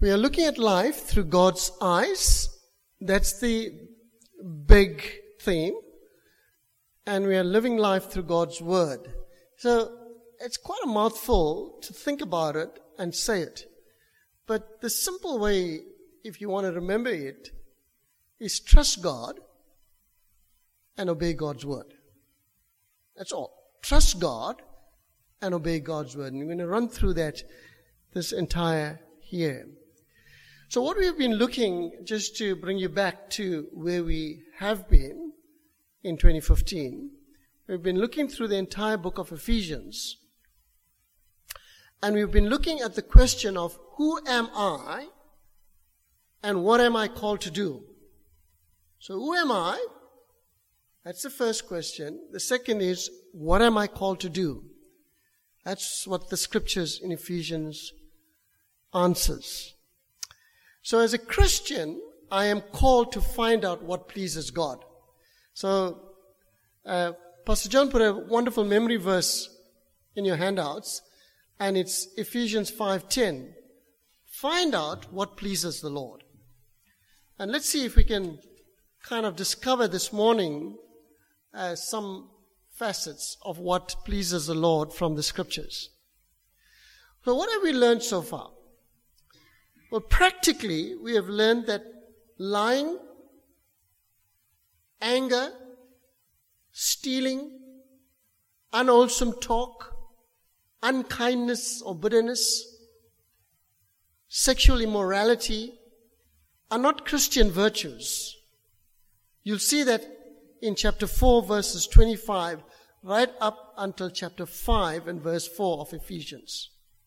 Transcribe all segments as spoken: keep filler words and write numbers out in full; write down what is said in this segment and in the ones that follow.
We are looking at life through God's eyes. That's the big theme. And we are living life through God's word. So it's quite a mouthful to think about it and say it. But the simple way, if you want to remember it, is trust God and obey God's word. That's all. Trust God and obey God's word. And we're going to run through that this entire year. So what we've been looking, just to bring you back to where we have been in twenty fifteen, we've been looking through the entire book of Ephesians. And we've been looking at the question of who am I and what am I called to do? So who am I? That's the first question. The second is, what am I called to do? That's what the scriptures in Ephesians answers. So as a Christian, I am called to find out what pleases God. So uh, Pastor John put a wonderful memory verse in your handouts, and it's Ephesians five ten. Find out what pleases the Lord. And let's see if we can kind of discover this morning uh, some facets of what pleases the Lord from the scriptures. So what have we learned so far? Well, practically, we have learned that lying, anger, stealing, unwholesome talk, unkindness or bitterness, sexual immorality are not Christian virtues. You'll see that in chapter four, verses twenty-five, right up until chapter five and verse four of Ephesians.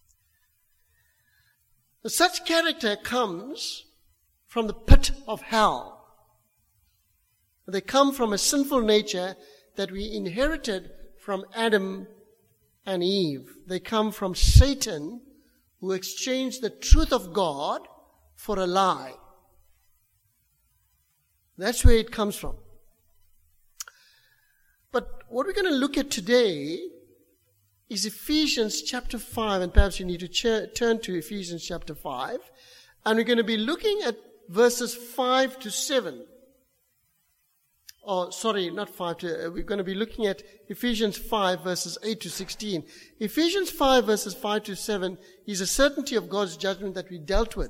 Such character comes from the pit of hell. They come from a sinful nature that we inherited from Adam and Eve. They come from Satan, who exchanged the truth of God for a lie. That's where it comes from. But what we're going to look at today is Ephesians chapter five, and perhaps you need to ch- turn to Ephesians chapter five, and we're going to be looking at verses five to seven. Oh, sorry, not five to, uh, we're going to be looking at Ephesians five, verses eight to sixteen. Ephesians five, verses five to seven is a certainty of God's judgment that we dealt with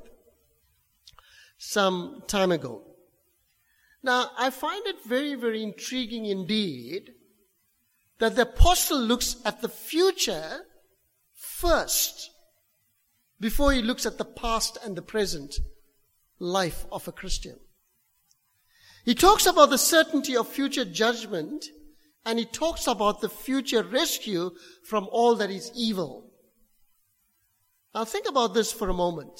some time ago. Now, I find it very, very intriguing indeed that the apostle looks at the future first before he looks at the past and the present life of a Christian. He talks about the certainty of future judgment, and he talks about the future rescue from all that is evil. Now think about this for a moment.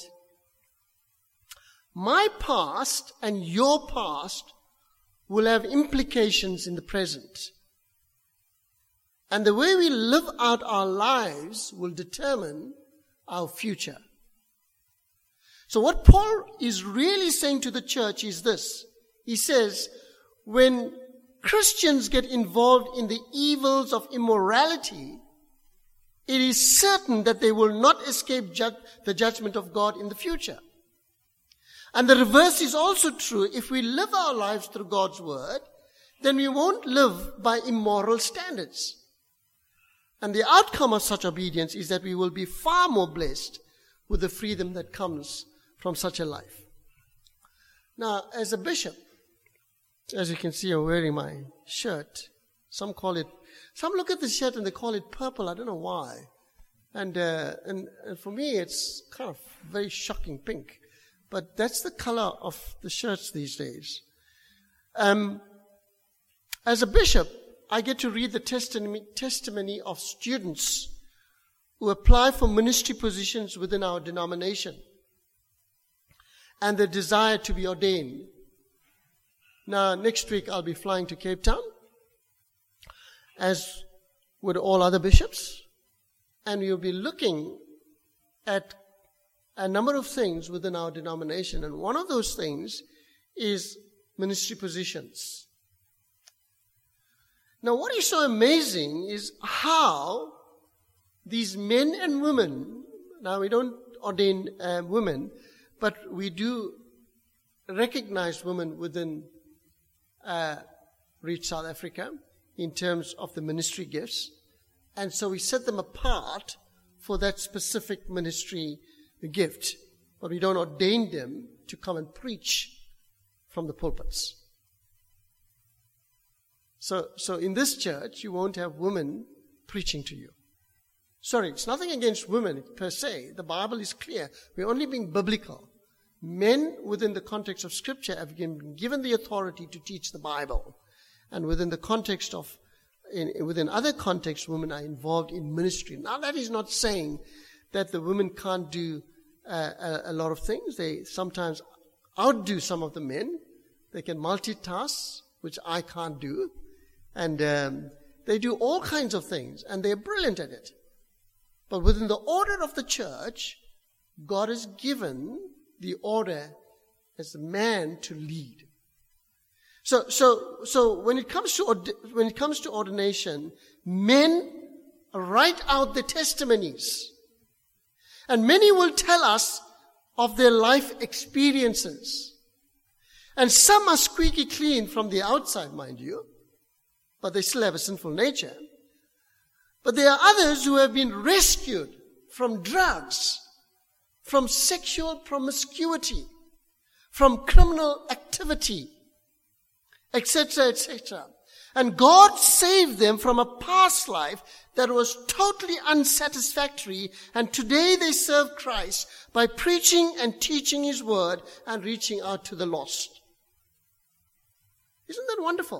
My past and your past will have implications in the present. And the way we live out our lives will determine our future. So what Paul is really saying to the church is this. He says, when Christians get involved in the evils of immorality, it is certain that they will not escape ju- the judgment of God in the future. And the reverse is also true. If we live our lives through God's word, then we won't live by immoral standards. And the outcome of such obedience is that we will be far more blessed with the freedom that comes from such a life. Now, as a bishop, as you can see, I'm wearing my shirt. Some call it, some look at the shirt and they call it purple. I don't know why. And, uh, and, and for me, it's kind of very shocking pink. But that's the color of the shirts these days. Um, as a bishop, I get to read the testimony, testimony of students who apply for ministry positions within our denomination and the desire to be ordained. Now, next week I'll be flying to Cape Town, as would all other bishops, and we'll be looking at a number of things within our denomination, and one of those things is ministry positions. Now, what is so amazing is how these men and women, now we don't ordain uh, women, but we do recognize women within uh, Reach South Africa in terms of the ministry gifts. And so we set them apart for that specific ministry gift. But we don't ordain them to come and preach from the pulpits. So, so in this church, you won't have women preaching to you. Sorry, it's nothing against women per se. The Bible is clear. We're only being biblical. Men within the context of Scripture have been given the authority to teach the Bible. And within the context of, in, within other contexts, women are involved in ministry. Now that is not saying that the women can't do uh, a, a lot of things. They sometimes outdo some of the men. They can multitask, which I can't do. And um, they do all kinds of things, and they're brilliant at it. But within the order of the church, God has given the order as the man to lead. So, so, so when it comes to when it comes to ordination, men write out the testimonies, and many will tell us of their life experiences. And some are squeaky clean from the outside, mind you, but they still have a sinful nature. But there are others who have been rescued from drugs, from sexual promiscuity, from criminal activity, et cetera, et cetera. And God saved them from a past life that was totally unsatisfactory, and today they serve Christ by preaching and teaching His word and reaching out to the lost. Isn't that wonderful?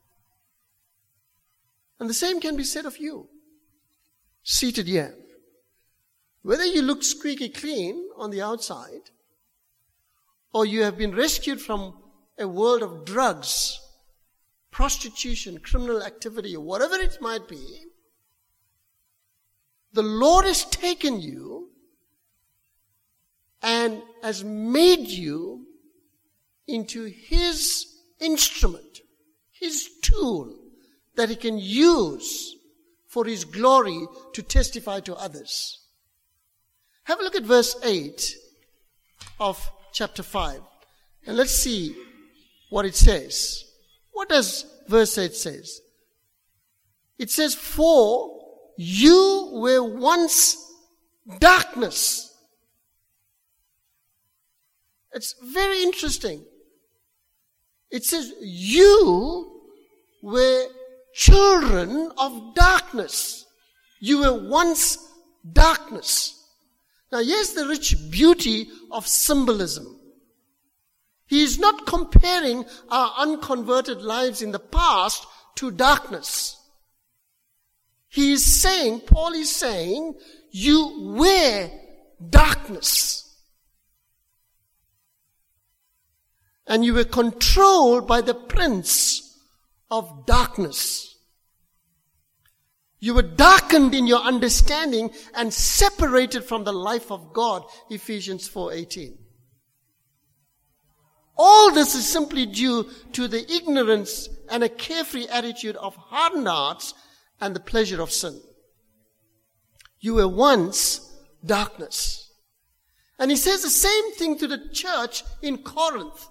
And the same can be said of you, seated here. Whether you look squeaky clean on the outside, or you have been rescued from a world of drugs, prostitution, criminal activity, or whatever it might be, the Lord has taken you and has made you into His instrument, His tool that He can use for His glory to testify to others. Have a look at verse eight of chapter five. And let's see what it says. What does verse eight says? It says, for you were once darkness. It's very interesting. It says, you were children of darkness. You were once darkness. Now here's the rich beauty of symbolism. He is not comparing our unconverted lives in the past to darkness. He is saying, Paul is saying, you were darkness. And you were controlled by the prince of darkness. You were darkened in your understanding and separated from the life of God, Ephesians four eighteen. All this is simply due to the ignorance and a carefree attitude of hardened hearts and the pleasure of sin. You were once darkness. And he says the same thing to the church in Corinth.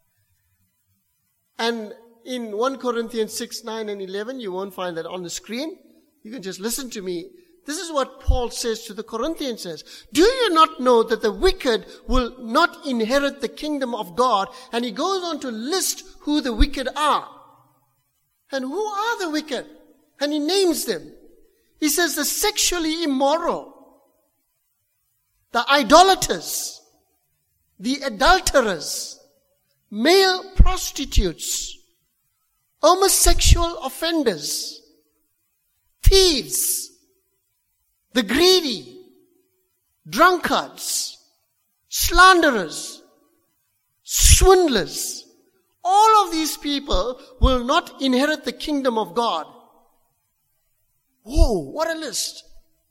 And in First Corinthians six, nine and eleven, you won't find that on the screen. You can just listen to me. This is what Paul says to the Corinthians says. Do you not know that the wicked will not inherit the kingdom of God? And he goes on to list who the wicked are. And who are the wicked? And he names them. He says the sexually immoral, the idolaters, the adulterers, male prostitutes, homosexual offenders, thieves, the greedy, drunkards, slanderers, swindlers. All of these people will not inherit the kingdom of God. Whoa, what a list.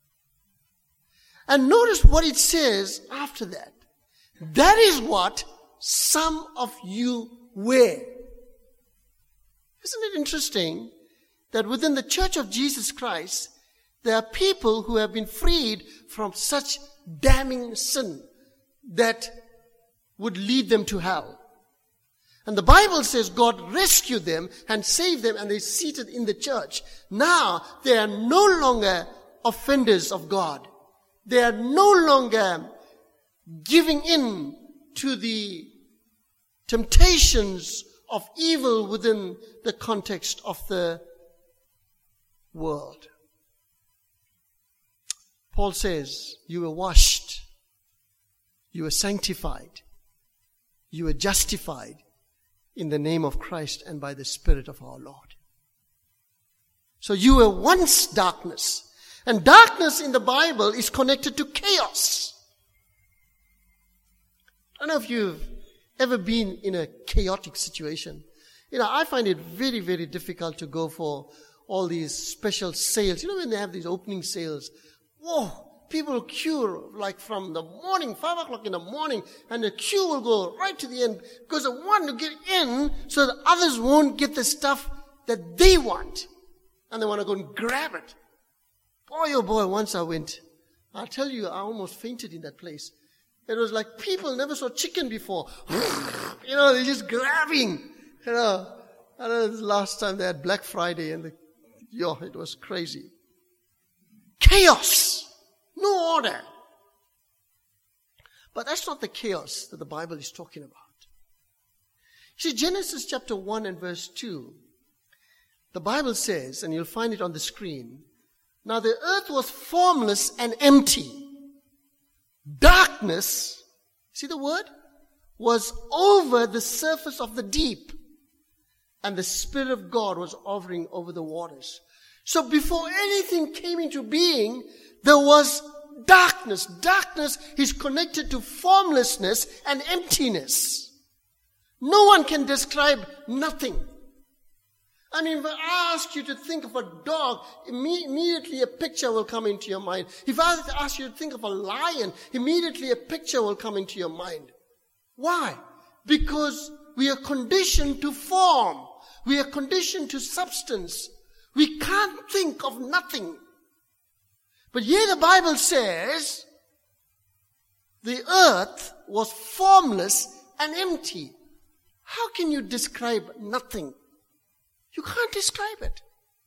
And notice what it says after that. That is what some of you were. Isn't it interesting that within the Church of Jesus Christ, there are people who have been freed from such damning sin that would lead them to hell. And the Bible says God rescued them and saved them, and they're seated in the church. Now they are no longer offenders of God. They are no longer giving in to the temptations of evil within the context of the world. Paul says, you were washed, you were sanctified, you were justified in the name of Christ and by the Spirit of our Lord. So you were once darkness. And darkness in the Bible is connected to chaos. I don't know if you've ever been in a chaotic situation. You know, I find it very, very difficult to go for all these special sales. You know, when they have these opening sales, whoa, people queue like from the morning, five o'clock in the morning, and the queue will go right to the end because they want to get in so that others won't get the stuff that they want. And they want to go and grab it. Boy, oh boy, once I went, I'll tell you, I almost fainted in that place. It was like people never saw chicken before. You know, they're just grabbing. You know, I don't know, the last time they had Black Friday and the, yo, it was crazy. Chaos. No order. But that's not the chaos that the Bible is talking about. See, Genesis chapter one and verse two, the Bible says, and you'll find it on the screen, now the earth was formless and empty. Darkness, see the word? Was over the surface of the deep. And the Spirit of God was hovering over the waters. So before anything came into being, there was darkness. Darkness is connected to formlessness and emptiness. No one can describe nothing. I mean, if I ask you to think of a dog, immediately a picture will come into your mind. If I ask you to think of a lion, immediately a picture will come into your mind. Why? Because we are conditioned to form. We are conditioned to substance. We can't think of nothing. But here the Bible says, the earth was formless and empty. How can you describe nothing? You can't describe it.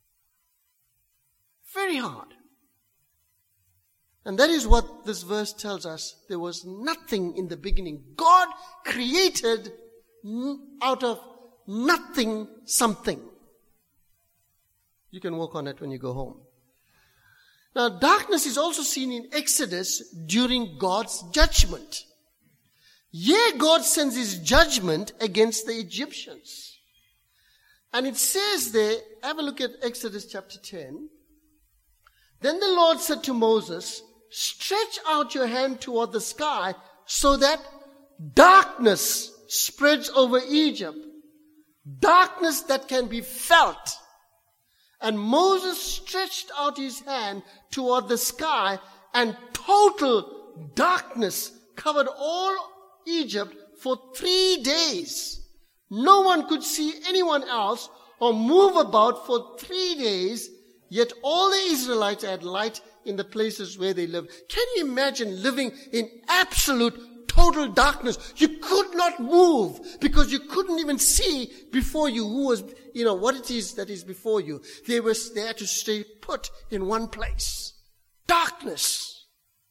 Very hard. And that is what this verse tells us. There was nothing in the beginning. God created out of nothing something. You can work on it when you go home. Now, darkness is also seen in Exodus during God's judgment. Here God sends his judgment against the Egyptians. And it says there, have a look at Exodus chapter ten. Then the Lord said to Moses, stretch out your hand toward the sky so that darkness spreads over Egypt. Darkness that can be felt. And Moses stretched out his hand toward the sky, and total darkness covered all Egypt for three days. No one could see anyone else or move about for three days, yet all the Israelites had light in the places where they lived. Can you imagine living in absolute total darkness? You could not move because you couldn't even see before you who was, you know, what it is that is before you. They were there to stay put in one place. Darkness.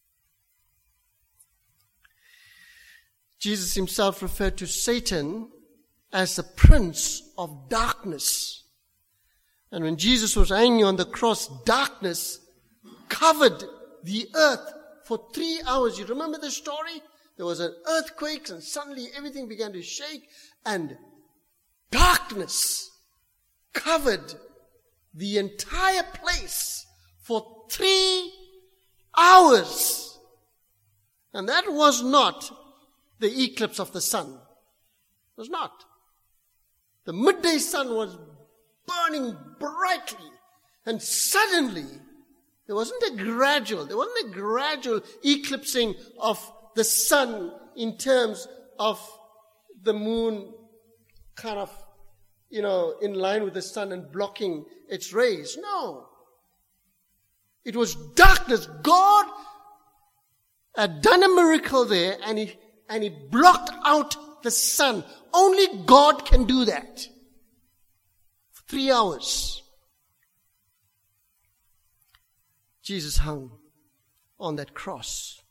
Jesus himself referred to Satan as the prince of darkness. And when Jesus was hanging on the cross, darkness covered the earth for three hours. You remember the story? There was an earthquake and suddenly everything began to shake and darkness covered the entire place for three hours. And that was not the eclipse of the sun. It was not. The midday sun was burning brightly, and suddenly there wasn't a gradual, there wasn't a gradual eclipsing of the sun in terms of the moon kind of, you know, in line with the sun and blocking its rays. No. It was darkness. God had done a miracle there, and he, and he blocked out the sun. Only God can do that. For three hours. Jesus hung on that cross.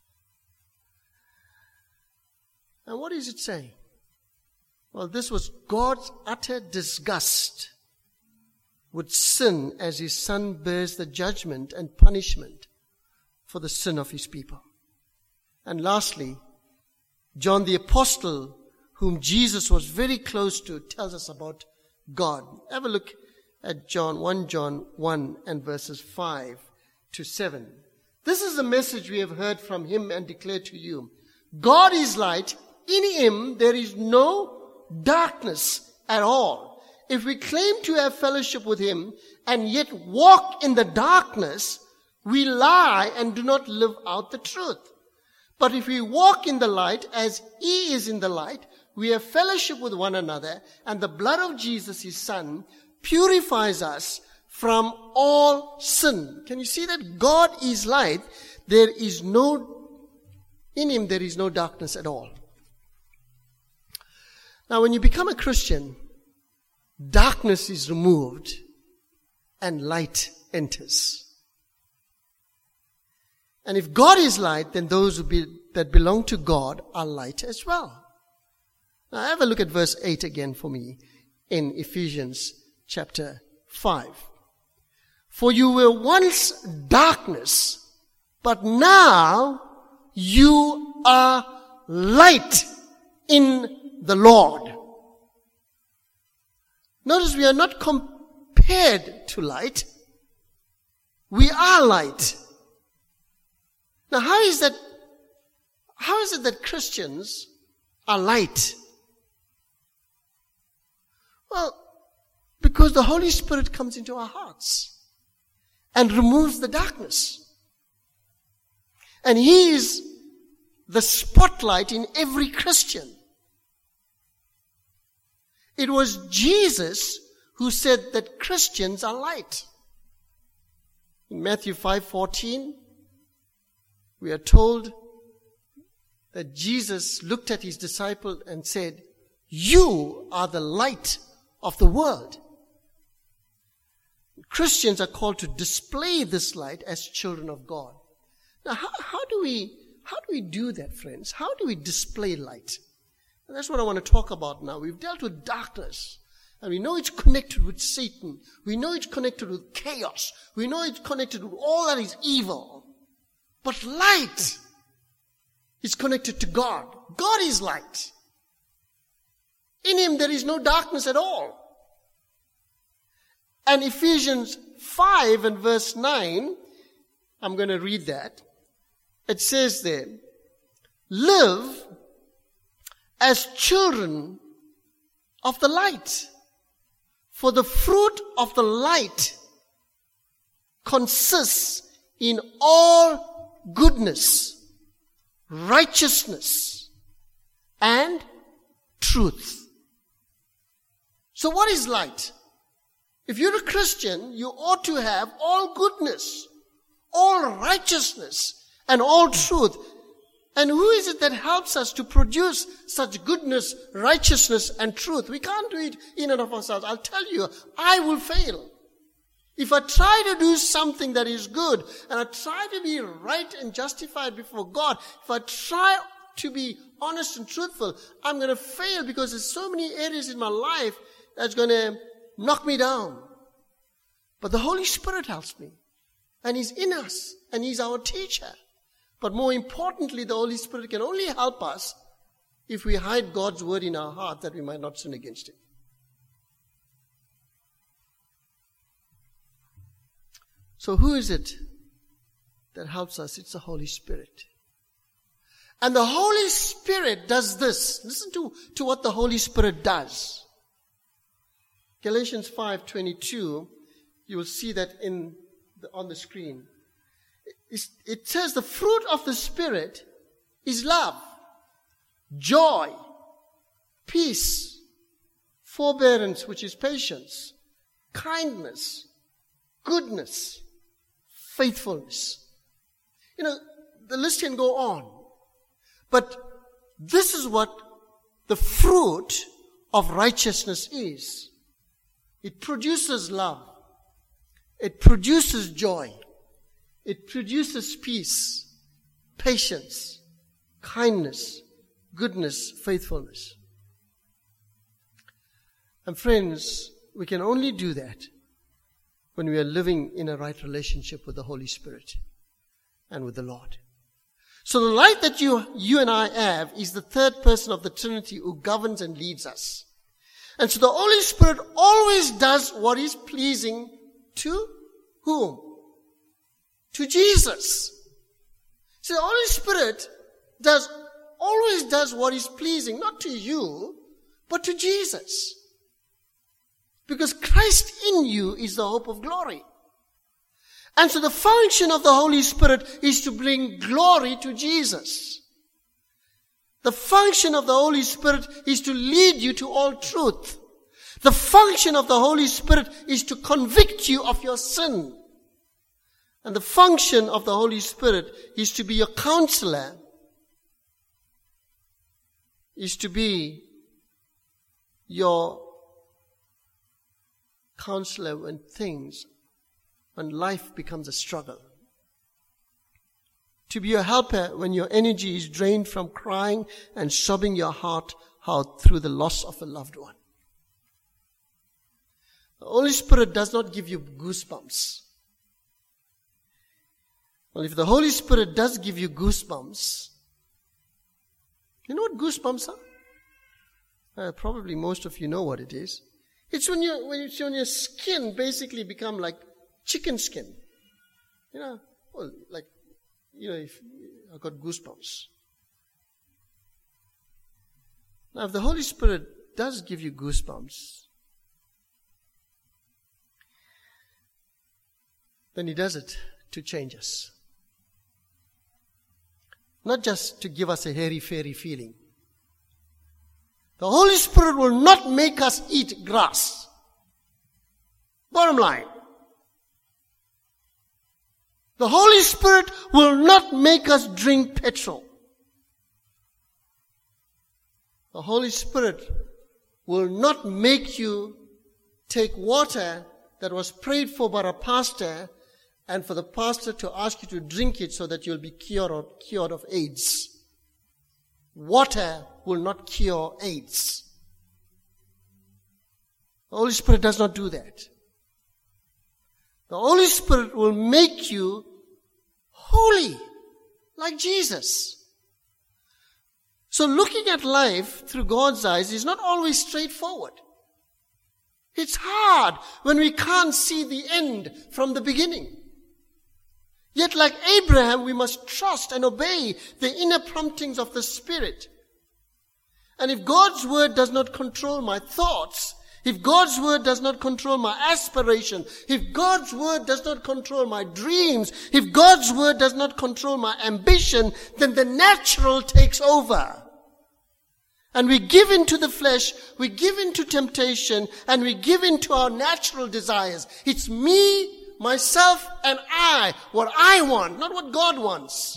And what is it saying? Well, this was God's utter disgust with sin as his son bears the judgment and punishment for the sin of his people. And lastly, John the Apostle, whom Jesus was very close to, tells us about God. Have a look at John, First John one and verses five to seven. This is the message we have heard from him and declared to you. God is light. In him there is no darkness at all. If we claim to have fellowship with him and yet walk in the darkness, we lie and do not live out the truth. But if we walk in the light as he is in the light, we have fellowship with one another, and the blood of Jesus, his son, purifies us from all sin. Can you see that? God is light. There is no, in him there is no darkness at all. Now, when you become a Christian, darkness is removed and light enters. And if God is light, then those who be, that belong to God are light as well. Now, have a look at verse eight again for me in Ephesians chapter five. For you were once darkness, but now you are light in the Lord. Notice we are not compared to light. We are light. Now how is that, how is it that Christians are light? Well, because the Holy Spirit comes into our hearts and removes the darkness. And he is the spotlight in every Christian. It was Jesus who said that Christians are light. In Matthew five fourteen, we are told that Jesus looked at his disciple and said, "You are the light of the world." Christians are called to display this light as children of God. Now, how, how do we how do we do that, friends? How do we display light? And that's what I want to talk about now. We've dealt with darkness, and we know it's connected with Satan. We know it's connected with chaos. We know it's connected with all that is evil. But light is connected to God. God is light. In him there is no darkness at all. And Ephesians five and verse nine, I'm going to read that. It says there, live as children of the light. For the fruit of the light consists in all goodness, righteousness, and truth. So what is light? If you're a Christian, you ought to have all goodness, all righteousness, and all truth. And who is it that helps us to produce such goodness, righteousness, and truth? We can't do it in and of ourselves. I'll tell you, I will fail. If I try to do something that is good, and I try to be right and justified before God, if I try to be honest and truthful, I'm going to fail because there's so many areas in my life that's going to knock me down. But the Holy Spirit helps me. And he's in us. And he's our teacher. But more importantly, the Holy Spirit can only help us if we hide God's word in our heart that we might not sin against him. So who is it that helps us? It's the Holy Spirit. And the Holy Spirit does this. Listen to, to what the Holy Spirit does. Galatians five twenty-two, you will see that in the, on the screen. It, it says the fruit of the Spirit is love, joy, peace, forbearance, which is patience, kindness, goodness, faithfulness. You know, the list can go on. But This is what the fruit of righteousness is. It produces love. It produces joy. It produces peace, patience, kindness, goodness, faithfulness. And friends, we can only do that when we are living in a right relationship with the Holy Spirit and with the Lord. So the light that you, you and I have is the third person of the Trinity who governs and leads us. And so the Holy Spirit always does what is pleasing to whom? To Jesus. So the Holy Spirit does, always does what is pleasing, not to you, but to Jesus. Because Christ in you is the hope of glory. And so the function of the Holy Spirit is to bring glory to Jesus. The function of the Holy Spirit is to lead you to all truth. The function of the Holy Spirit is to convict you of your sin. And the function of the Holy Spirit is to be your counselor, is to be your counselor when things, when life becomes a struggle. To be your helper when your energy is drained from crying and sobbing your heart out through the loss of a loved one. The Holy Spirit does not give you goosebumps. Well, if the Holy Spirit does give you goosebumps, you know what goosebumps are? Uh, probably most of you know what it is. It's when you when it's when your skin basically become like chicken skin. You know, well, like, you know, if I got goosebumps. Now, if the Holy Spirit does give you goosebumps, then He does it to change us. Not just to give us a hairy-fairy feeling. The Holy Spirit will not make us eat grass. Bottom line. The Holy Spirit will not make us drink petrol. The Holy Spirit will not make you take water that was prayed for by a pastor and for the pastor to ask you to drink it so that you'll be cured of, cured of AIDS. Water will not cure AIDS. The Holy Spirit does not do that. The Holy Spirit will make you holy, like Jesus. So looking at life through God's eyes is not always straightforward. It's hard when we can't see the end from the beginning. Yet like Abraham, we must trust and obey the inner promptings of the Spirit. And if God's word does not control my thoughts, if God's word does not control my aspiration, if God's word does not control my dreams, if God's word does not control my ambition, then the natural takes over. And we give in to the flesh, we give in to temptation, and we give in to our natural desires. It's me, myself, and I, what I want, not what God wants.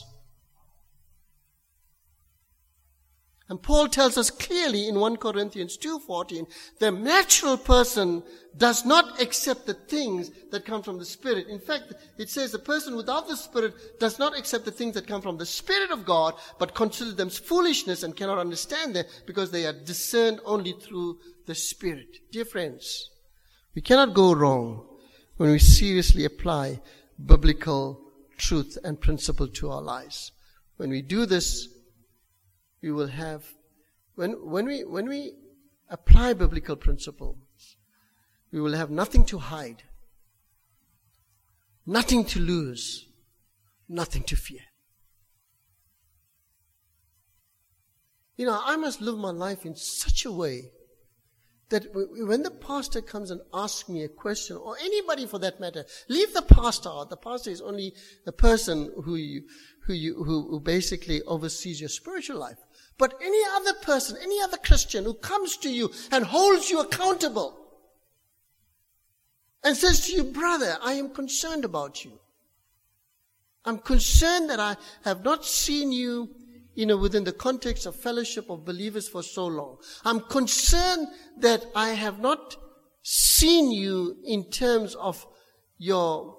And Paul tells us clearly in First Corinthians two fourteen, the natural person does not accept the things that come from the Spirit. In fact, it says the person without the Spirit does not accept the things that come from the Spirit of God, but consider them foolishness and cannot understand them because they are discerned only through the Spirit. Dear friends, we cannot go wrong when we seriously apply biblical truth and principle to our lives. When we do this, we will have, when, when we, when we apply biblical principles, we will have nothing to hide, nothing to lose, nothing to fear. You know, I must live my life in such a way that when the pastor comes and asks me a question, or anybody for that matter, leave the pastor out. The pastor is only the person who you, who you, who, who basically oversees your spiritual life. But any other person, any other Christian who comes to you and holds you accountable and says to you, brother, I am concerned about you. I'm concerned that I have not seen you you know, within the context of fellowship of believers for so long. I'm concerned that I have not seen you in terms of your,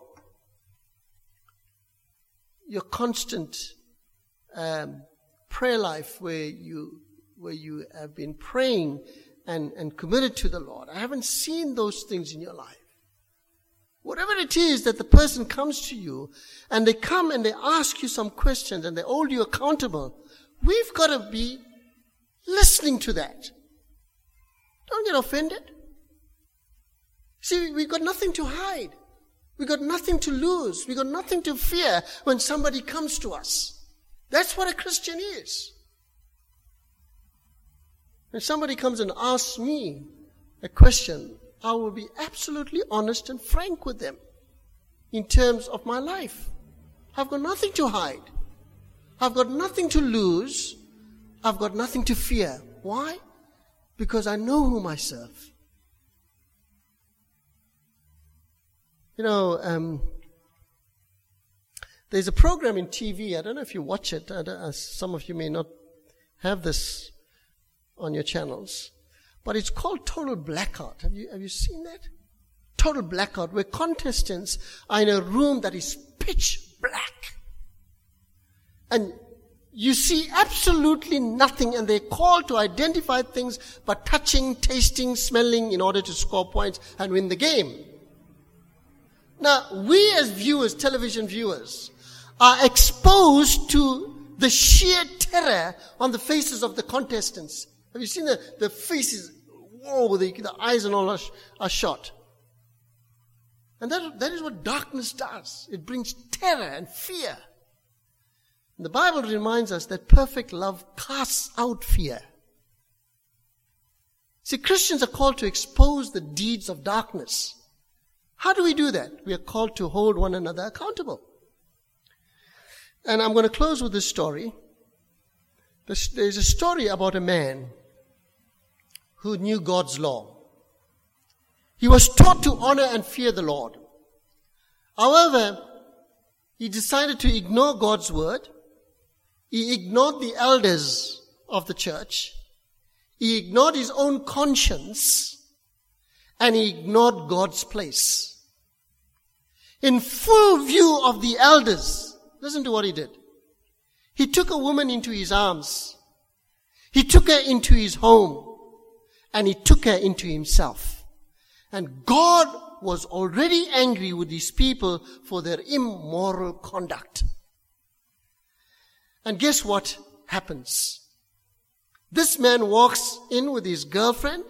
your constant um, prayer life where you, where you have been praying and, and committed to the Lord. I haven't seen those things in your life. Whatever it is that the person comes to you and they come and they ask you some questions and they hold you accountable, we've got to be listening to that. Don't get offended. See, we've got nothing to hide. We've got nothing to lose. We've got nothing to fear when somebody comes to us. That's what a Christian is. When somebody comes and asks me a question, I will be absolutely honest and frank with them in terms of my life. I've got nothing to hide. I've got nothing to lose. I've got nothing to fear. Why? Because I know whom I serve. You know, um, there's a program in T V. I don't know if you watch it. I don't, uh, some of you may not have this on your channels. But it's called Total Blackout. Have you, have you seen that? Total Blackout, where contestants are in a room that is pitch black. And you see absolutely nothing, and they're called to identify things by touching, tasting, smelling in order to score points and win the game. Now, we as viewers, television viewers, are exposed to the sheer terror on the faces of the contestants. Have you seen the, the faces? Whoa, the, the eyes and all are, are shot. And that, that is what darkness does. It brings terror and fear. And the Bible reminds us that perfect love casts out fear. See, Christians are called to expose the deeds of darkness. How do we do that? We are called to hold one another accountable. And I'm going to close with this story. There's a story about a man who knew God's law. He was taught to honor and fear the Lord. However, he decided to ignore God's word. He ignored the elders of the church. He ignored his own conscience. And he ignored God's place. In full view of the elders, listen to what he did. He took a woman into his arms. He took her into his home. And he took her into himself. And God was already angry with his people for their immoral conduct. And guess what happens? This man walks in with his girlfriend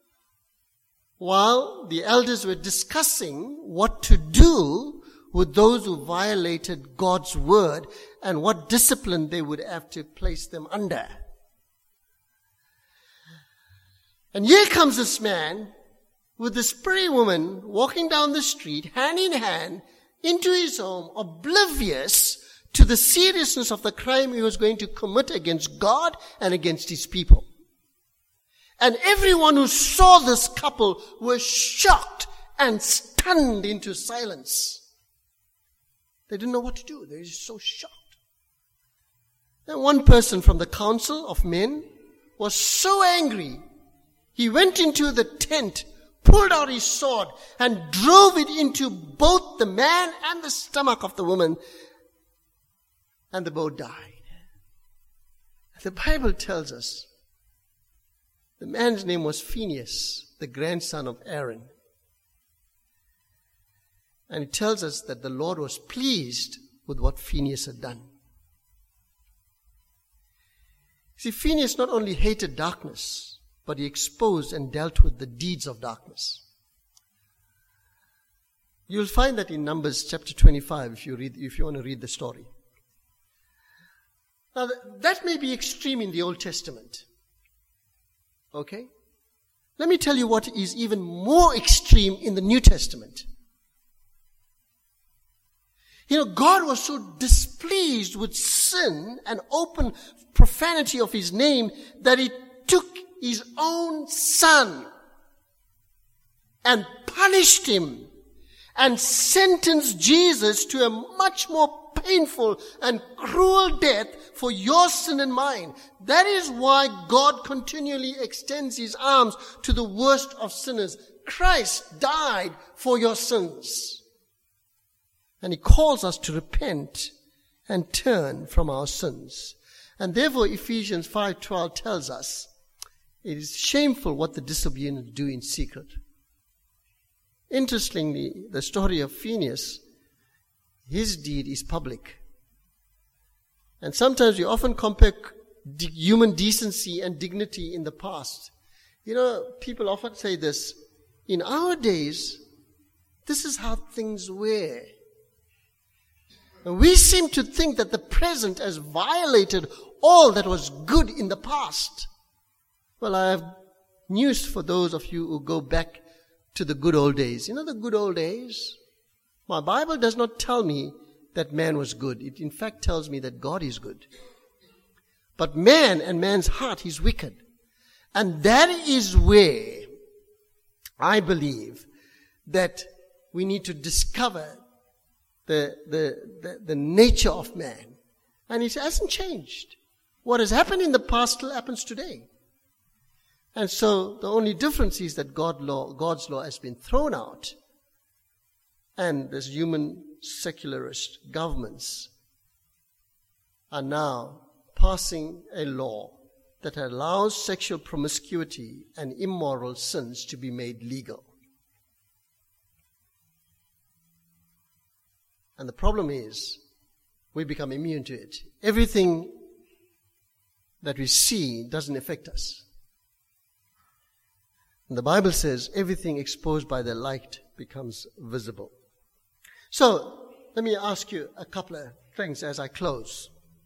while the elders were discussing what to do with those who violated God's word and what discipline they would have to place them under. And here comes this man with this pretty woman walking down the street, hand in hand, into his home, oblivious to the seriousness of the crime he was going to commit against God and against his people. And everyone who saw this couple was shocked and stunned into silence. They didn't know what to do. They were just so shocked. And one person from the council of men was so angry, he went into the tent, pulled out his sword, and drove it into both the man and the stomach of the woman. And they both died. The Bible tells us the man's name was Phinehas, the grandson of Aaron. And it tells us that the Lord was pleased with what Phinehas had done. See, Phinehas not only hated darkness, but he exposed and dealt with the deeds of darkness. You'll find that in Numbers chapter twenty-five, if you read, if you want to read the story. Now, that may be extreme in the Old Testament. Okay? Let me tell you what is even more extreme in the New Testament. You know, God was so displeased with sin and open profanity of his name that he took his own son and punished him and sentenced Jesus to a much more painful and cruel death for your sin and mine. That is why God continually extends his arms to the worst of sinners. Christ died for your sins. And he calls us to repent and turn from our sins. And therefore Ephesians five twelve tells us, it is shameful what the disobedient do in secret. Interestingly, the story of Phinehas, his deed is public. And sometimes we often compare de- human decency and dignity in the past. You know, people often say this, in our days, this is how things were. And we seem to think that the present has violated all that was good in the past. Well, I have news for those of you who go back to the good old days. You know the good old days? My Bible does not tell me that man was good. It in fact tells me that God is good. But man and man's heart is wicked. And that is where I believe that we need to discover the, the, the, the nature of man. And it hasn't changed. What has happened in the past still happens today. And so the only difference is that God law, God's law has been thrown out. And these human secularist governments are now passing a law that allows sexual promiscuity and immoral sins to be made legal. And the problem is, we become immune to it. Everything that we see doesn't affect us. And the Bible says everything exposed by the light becomes visible. So, let me ask you a couple of things as I close.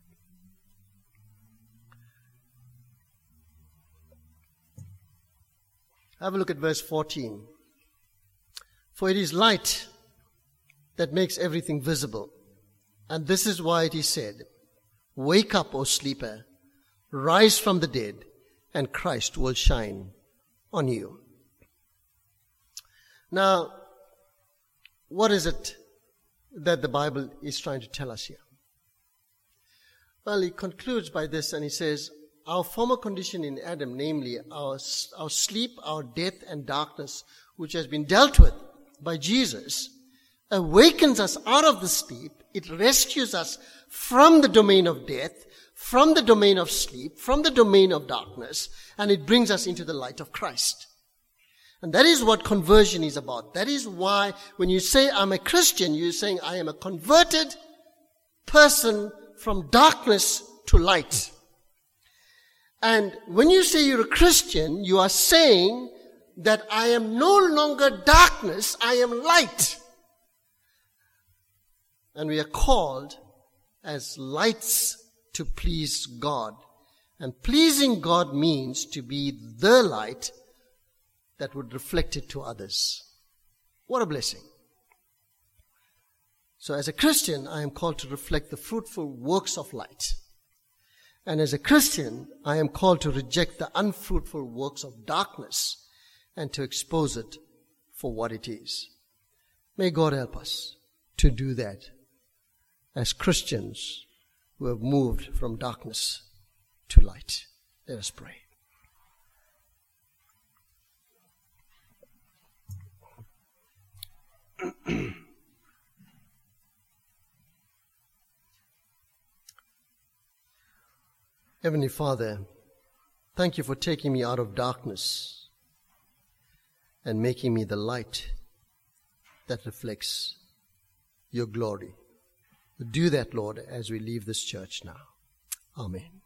Have a look at verse fourteen. For it is light that makes everything visible. And this is why it is said, wake up, O sleeper, rise from the dead, and Christ will shine on you. Now, what is it that the Bible is trying to tell us here? Well, he concludes by this and he says, our former condition in Adam, namely our, our sleep, our death and darkness, which has been dealt with by Jesus, awakens us out of the sleep. It rescues us from the domain of death, from the domain of sleep, from the domain of darkness, and it brings us into the light of Christ. And that is what conversion is about. That is why when you say I'm a Christian, you're saying I am a converted person from darkness to light. And when you say you're a Christian, you are saying that I am no longer darkness, I am light. And we are called as lights to please God. And pleasing God means to be the light that would reflect it to others. What a blessing. So as a Christian, I am called to reflect the fruitful works of light. And as a Christian, I am called to reject the unfruitful works of darkness and to expose it for what it is. May God help us to do that as Christians who have moved from darkness to light. Let us pray. Heavenly Father, thank you for taking me out of darkness and making me the light that reflects your glory. Do that, Lord, as we leave this church now. Amen.